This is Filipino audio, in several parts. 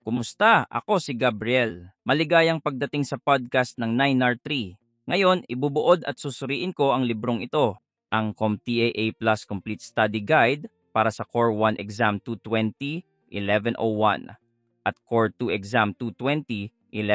Kumusta? Ako si Gabriel. Maligayang pagdating sa podcast ng 9R3. Ngayon, ibubuod at susuriin ko ang librong ito, ang CompTAA Plus Complete Study Guide para sa Core 1 Exam 220, 1101 at Core 2 Exam 220,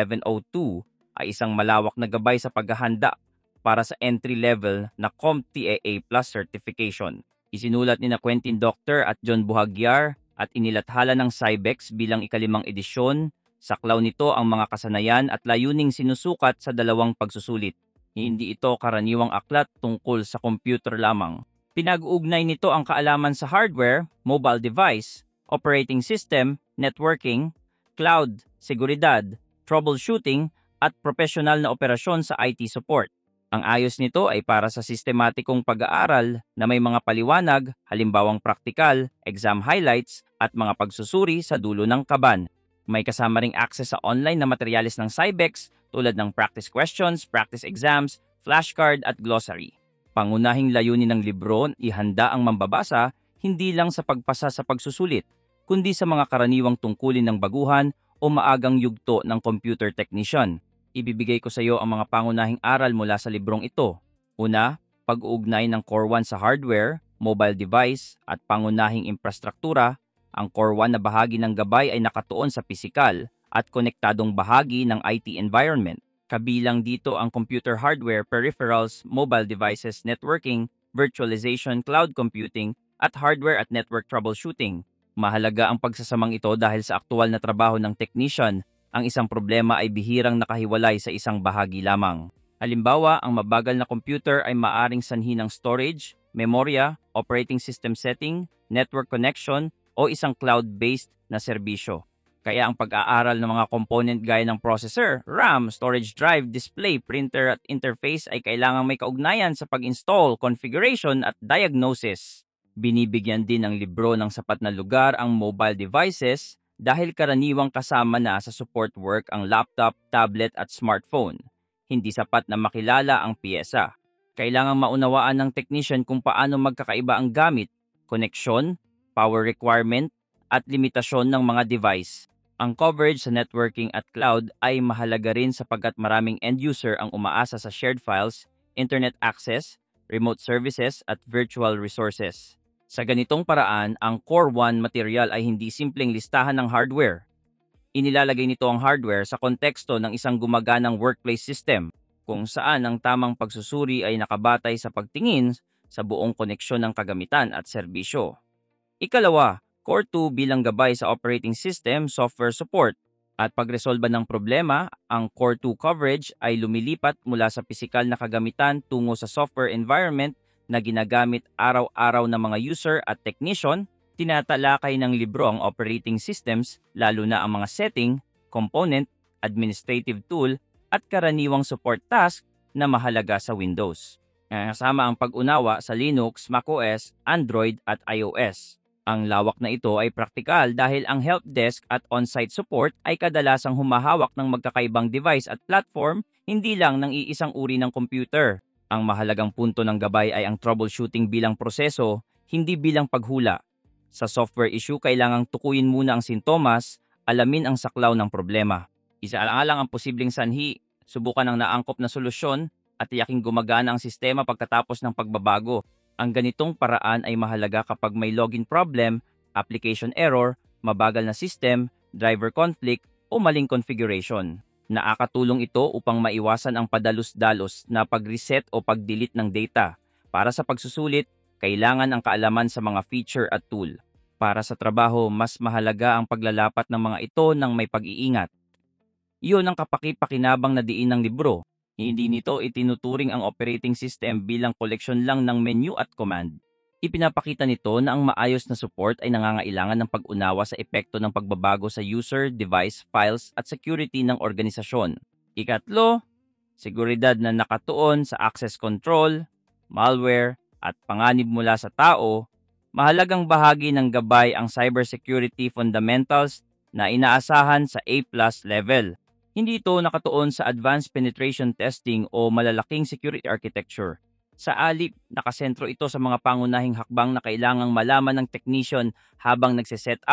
1102 ay isang malawak na gabay sa paghahanda para sa entry-level na CompTAA Plus certification. Isinulat ni na Quentin Doctor at John Buhagyar at inilathala ng CYBEX bilang ikalimang edisyon. Saklaw nito ang mga kasanayan at layuning sinusukat sa dalawang pagsusulit. Hindi ito karaniwang aklat tungkol sa computer lamang. Pinag-uugnay nito ang kaalaman sa hardware, mobile device, operating system, networking, cloud, seguridad, troubleshooting, at professional na operasyon sa IT support. Ang ayos nito ay para sa sistematikong pag-aaral na may mga paliwanag, halimbawang praktikal, exam highlights, at mga pagsusuri sa dulo ng kaban. May kasama ring access sa online na materyales ng CYBEX tulad ng practice questions, practice exams, flashcard at glossary. Pangunahing layunin ng libro, ihanda ang mambabasa hindi lang sa pagpasa sa pagsusulit, kundi sa mga karaniwang tungkulin ng baguhan o maagang yugto ng computer technician. Ibibigay ko sa iyo ang mga pangunahing aral mula sa librong ito. Una, pag-uugnay ng Core 1 sa hardware, mobile device, at pangunahing infrastruktura. Ang Core 1 na bahagi ng gabay ay nakatuon sa pisikal at konektadong bahagi ng IT environment. Kabilang dito ang computer hardware, peripherals, mobile devices, networking, virtualization, cloud computing, at hardware at network troubleshooting. Mahalaga ang pagsasamang ito dahil sa aktual na trabaho ng technician, ang isang problema ay bihirang nakahiwalay sa isang bahagi lamang. Halimbawa, ang mabagal na computer ay maaring sanhi ng storage, memorya, operating system setting, network connection, o isang cloud-based na serbisyo. Kaya ang pag-aaral ng mga component gaya ng processor, RAM, storage drive, display, printer at interface ay kailangang may kaugnayan sa pag-install, configuration at diagnosis. Binibigyan din ng libro ng sapat na lugar ang mobile devices dahil karaniwang kasama na sa support work ang laptop, tablet at smartphone. Hindi sapat na makilala ang piyesa. Kailangang maunawaan ng technician kung paano magkakaiba ang gamit, koneksyon, power requirement, at limitasyon ng mga device. Ang coverage sa networking at cloud ay mahalaga rin sapagkat maraming end user ang umaasa sa shared files, internet access, remote services at virtual resources. Sa ganitong paraan, ang Core 1 material ay hindi simpleng listahan ng hardware. Inilalagay nito ang hardware sa konteksto ng isang gumaganang workplace system, kung saan ang tamang pagsusuri ay nakabatay sa pagtingin sa buong koneksyon ng kagamitan at serbisyo. Ikalawa, Core 2 bilang gabay sa operating system, software support, at pagresolba ng problema, ang Core 2 coverage ay lumilipat mula sa pisikal na kagamitan tungo sa software environment na ginagamit araw-araw ng mga user at technician. Tinatalakay ng libro ang operating systems, lalo na ang mga setting, component, administrative tool, at karaniwang support task na mahalaga sa Windows. Kasama ang pag-unawa sa Linux, macOS, Android at iOS. Ang lawak na ito ay praktikal dahil ang help desk at on-site support ay kadalasang humahawak ng magkakaibang device at platform, hindi lang ng iisang uri ng computer. Ang mahalagang punto ng gabay ay ang troubleshooting bilang proseso, hindi bilang paghula. Sa software issue, kailangang tukuyin muna ang sintomas, alamin ang saklaw ng problema. Isaalang ang posibleng sanhi, subukan ang naangkop na solusyon, at tiyaking gumagana ang sistema pagkatapos ng pagbabago. Ang ganitong paraan ay mahalaga kapag may login problem, application error, mabagal na system, driver conflict, o maling configuration. Nakakatulong ito upang maiwasan ang padalos-dalos na pag-reset o pag-delete ng data. Para sa pagsusulit, kailangan ang kaalaman sa mga feature at tool. Para sa trabaho, mas mahalaga ang paglalapat ng mga ito ng may pag-iingat. Iyon ang kapaki-pakinabang na diin ng libro. Hindi nito itinuturing ang operating system bilang koleksyon lang ng menu at command. Ipinapakita nito na ang maayos na support ay nangangailangan ng pag-unawa sa epekto ng pagbabago sa user, device, files at security ng organisasyon. Ikatlo, seguridad na nakatuon sa access control, malware, at panganib mula sa tao. Mahalagang bahagi ng gabay ang cybersecurity fundamentals na inaasahan sa A+ level. Hindi ito nakatuon sa advanced penetration testing o malalaking security architecture. Sa alip, nakasentro ito sa mga pangunahing hakbang na kailangang malaman ng technician habang nagse-set up,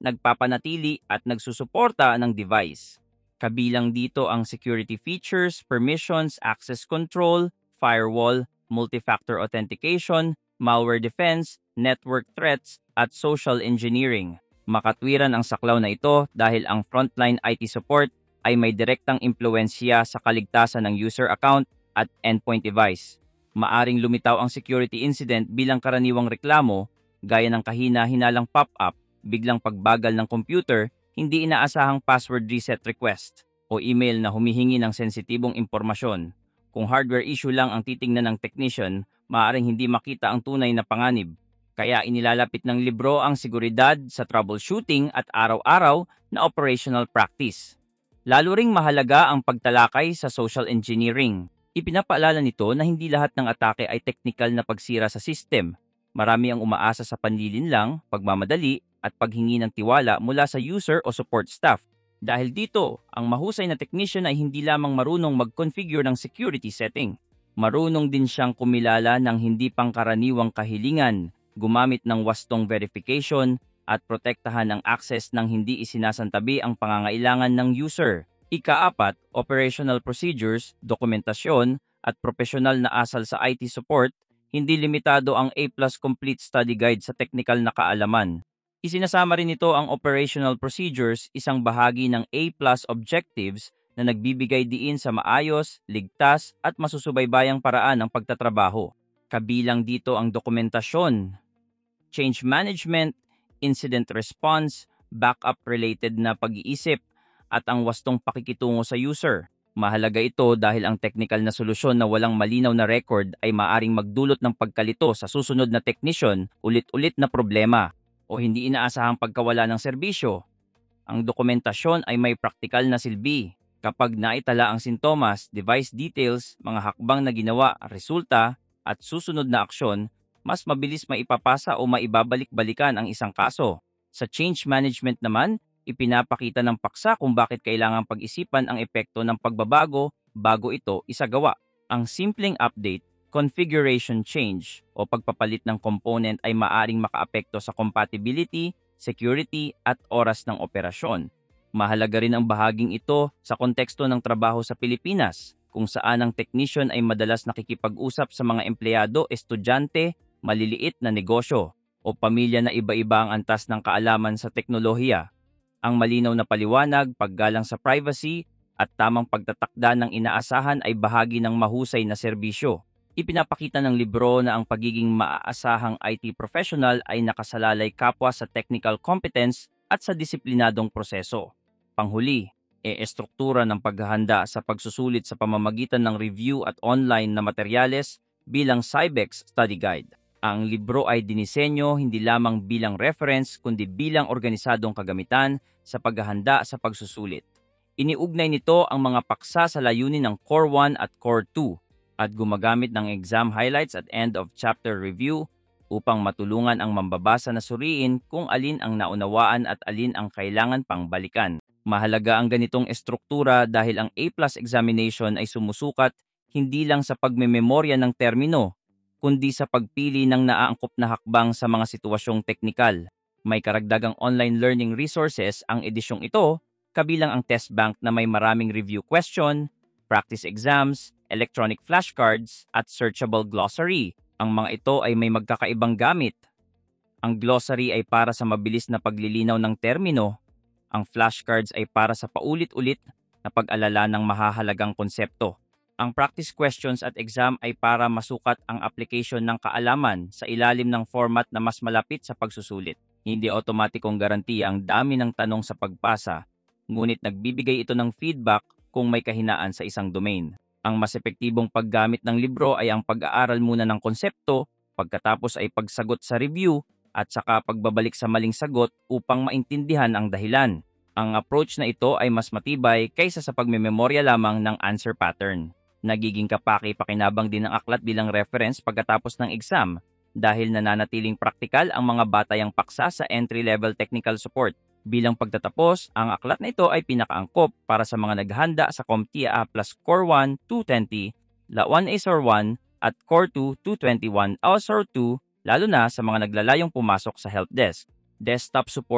nagpapanatili at nagsusuporta ng device. Kabilang dito ang security features, permissions, access control, firewall, multi-factor authentication, malware defense, network threats, at social engineering. Makatwiran ang saklaw na ito dahil ang frontline IT support ay may direktang impluensya sa kaligtasan ng user account at endpoint device. Maaring lumitaw ang security incident bilang karaniwang reklamo gaya ng kahina-hinalang pop-up, biglang pagbagal ng computer, hindi inaasahang password reset request, o email na humihingi ng sensitibong impormasyon. Kung hardware issue lang ang titingnan ng technician, maaaring hindi makita ang tunay na panganib. Kaya inilalapit ng libro ang seguridad sa troubleshooting at araw-araw na operational practice. Lalo ring mahalaga ang pagtalakay sa social engineering. Ipinapaalala nito na hindi lahat ng atake ay technical na pagsira sa system. Marami ang umaasa sa panlilinlang, pagmamadali, at paghingi ng tiwala mula sa user o support staff. Dahil dito, ang mahusay na technician ay hindi lamang marunong mag-configure ng security setting. Marunong din siyang kumilala ng hindi pangkaraniwang kahilingan, gumamit ng wastong verification, at protektahan ang access ng hindi isinasantabi ang pangangailangan ng user. Ika-4, operational procedures, dokumentasyon, at profesional na asal sa IT support, hindi limitado ang A+ Complete Study Guide sa technical na kaalaman. Isinasama rin ito ang operational procedures, isang bahagi ng A+ objectives na nagbibigay diin sa maayos, ligtas at masusubaybayang paraan ng pagtatrabaho. Kabilang dito ang dokumentasyon, change management, incident response, backup-related na pag-iisip, at ang wastong pakikitungo sa user. Mahalaga ito dahil ang technical na solusyon na walang malinaw na record ay maaring magdulot ng pagkalito sa susunod na technician, ulit-ulit na problema, o hindi inaasahang pagkawala ng serbisyo. Ang dokumentasyon ay may praktikal na silbi. Kapag naitala ang sintomas, device details, mga hakbang na ginawa, resulta, at susunod na aksyon, mas mabilis maipapasa o maibabalik-balikan ang isang kaso. Sa change management naman, ipinapakita ng paksa kung bakit kailangang pag-isipan ang epekto ng pagbabago bago ito isagawa. Ang simpleng update, configuration change o pagpapalit ng component ay maaring makaapekto sa compatibility, security at oras ng operasyon. Mahalaga rin ang bahaging ito sa konteksto ng trabaho sa Pilipinas, kung saan ang technician ay madalas nakikipag-usap sa mga empleyado, estudyante, maliliit na negosyo, o pamilya na iba-iba ang antas ng kaalaman sa teknolohiya. Ang malinaw na paliwanag, paggalang sa privacy, at tamang pagtatakda ng inaasahan ay bahagi ng mahusay na serbisyo. Ipinapakita ng libro na ang pagiging maaasahang IT professional ay nakasalalay kapwa sa technical competence at sa disiplinadong proseso. Panghuli, estruktura ng paghahanda sa pagsusulit sa pamamagitan ng review at online na materyales bilang CyBEX Study Guide. Ang libro ay dinisenyo hindi lamang bilang reference kundi bilang organisadong kagamitan sa paghahanda sa pagsusulit. Iniugnay nito ang mga paksa sa layunin ng Core 1 at Core 2 at gumagamit ng exam highlights at end of chapter review upang matulungan ang mambabasa na suriin kung alin ang naunawaan at alin ang kailangan pang balikan. Mahalaga ang ganitong estruktura dahil ang A+ examination ay sumusukat hindi lang sa pagmememorya ng termino, kundi sa pagpili ng naaangkop na hakbang sa mga sitwasyong teknikal. May karagdagang online learning resources ang edisyong ito, kabilang ang test bank na may maraming review question, practice exams, electronic flashcards, at searchable glossary. Ang mga ito ay may magkakaibang gamit. Ang glossary ay para sa mabilis na paglilinaw ng termino. Ang flashcards ay para sa paulit-ulit na pag-alala ng mahahalagang konsepto. Ang practice questions at exam ay para masukat ang application ng kaalaman sa ilalim ng format na mas malapit sa pagsusulit. Hindi otomatikong garantiya ang dami ng tanong sa pagpasa, ngunit nagbibigay ito ng feedback kung may kahinaan sa isang domain. Ang mas epektibong paggamit ng libro ay ang pag-aaral muna ng konsepto, pagkatapos ay pagsagot sa review, at saka pagbabalik sa maling sagot upang maintindihan ang dahilan. Ang approach na ito ay mas matibay kaysa sa pagmememorya lamang ng answer pattern. Nagiging kapaki-pakinabang din ang aklat bilang reference pagkatapos ng exam dahil nananatiling praktikal ang mga batayang paksa sa entry-level technical support. Bilang pagtatapos, ang aklat na ito ay pinakaangkop para sa mga naghanda sa CompTIA A+ Core 1 220, La 1 ASOR 1 at Core 2 221 ASOR 2, lalo na sa mga naglalayong pumasok sa help desk. Desktop support,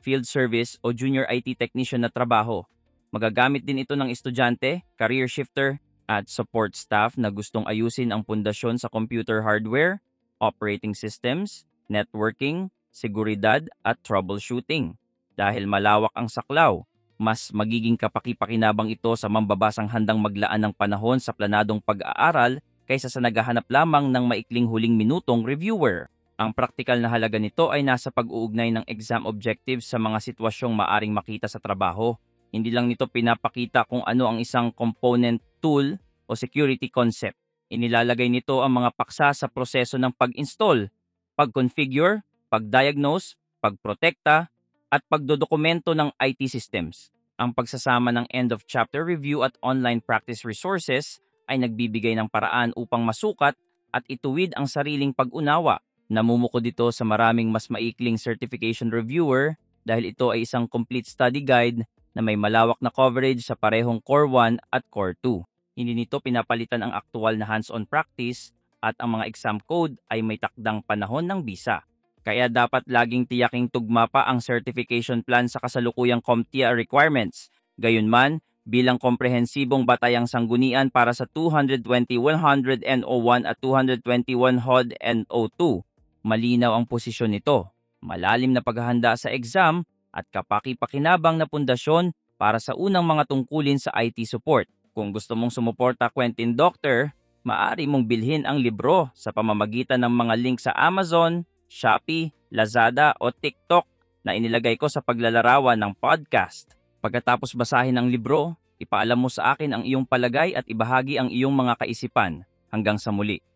field service o junior IT technician na trabaho. Magagamit din ito ng estudyante, career shifter, at support staff na gustong ayusin ang pundasyon sa computer hardware, operating systems, networking, seguridad at troubleshooting. Dahil malawak ang saklaw, mas magiging kapaki-pakinabang ito sa mambabasang handang maglaan ng panahon sa planadong pag-aaral kaysa sa naghahanap lamang ng maikling huling minutong reviewer. Ang praktikal na halaga nito ay nasa pag-uugnay ng exam objectives sa mga sitwasyong maaring makita sa trabaho. Hindi lang nito pinapakita kung ano ang isang component tool o security concept. Inilalagay nito ang mga paksa sa proseso ng pag-install, pag-configure, pag-diagnose, pagprotekta, at pagdodokumento ng IT systems. Ang pagsasama ng end-of-chapter review at online practice resources ay nagbibigay ng paraan upang masukat at ituwid ang sariling pag-unawa. Namumuko dito sa maraming mas maikling certification reviewer dahil ito ay isang complete study guide na may malawak na coverage sa parehong Core 1 at Core 2. Hindi nito pinapalitan ang aktual na hands-on practice at ang mga exam code ay may takdang panahon ng bisa. Kaya dapat laging tiyaking tugma pa ang certification plan sa kasalukuyang CompTIA requirements. Gayunman, bilang komprehensibong batayang sanggunian para sa 220, 100 NO1 at 221 HOD NO2, malinaw ang posisyon nito. Malalim na paghahanda sa exam at kapaki-pakinabang na pundasyon para sa unang mga tungkulin sa IT support. Kung gusto mong sumuporta Quentin Doctor, maaari mong bilhin ang libro sa pamamagitan ng mga link sa Amazon, Shopee, Lazada o TikTok na inilagay ko sa paglalarawan ng podcast. Pagkatapos basahin ang libro, ipaalam mo sa akin ang iyong palagay at ibahagi ang iyong mga kaisipan. Hanggang sa muli.